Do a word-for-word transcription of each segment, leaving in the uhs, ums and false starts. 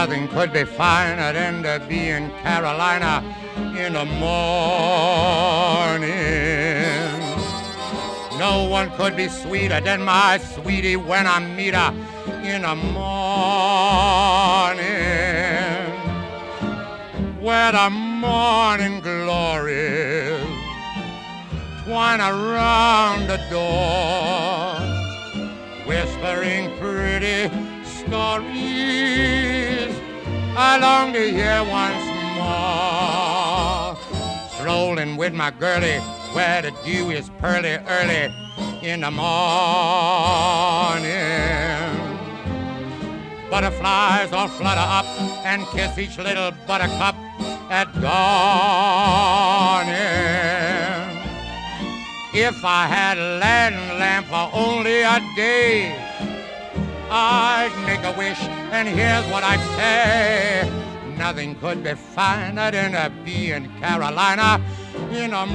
Nothing could be finer than to be in Carolina in the morning. No one could be sweeter than my sweetie when I meet her in the morning. Where the morning glories twine around the door, whispering pretty stories I long to hear once more. Strolling with my girlie where the dew is pearly early in the morning. Butterflies all flutter up and kiss each little buttercup at dawning. If I had a Latin lamp for only a day, I'd make a wish, and here's what I'd say. Nothing could be finer than to be in Carolina in the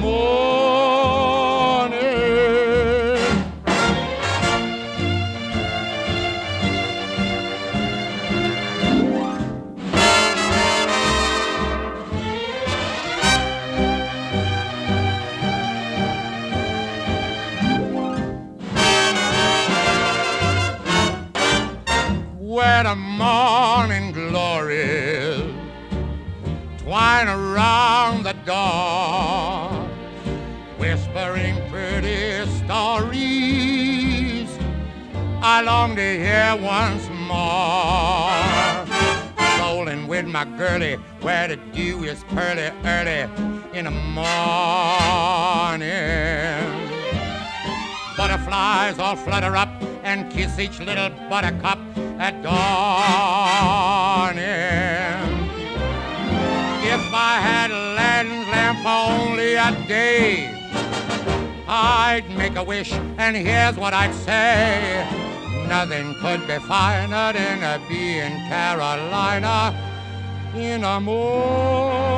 morning. Where the morning glories twine around the door, whispering pretty stories I long to hear once more. Strolling with my girlie where the dew is pearly early in the morning. Butterflies all flutter up and kiss each little buttercup at dawning. If I had Aladdin's lamp for only a day, I'd make a wish, and here's what I'd say. Nothing could be finer than to be in Carolina in the morning.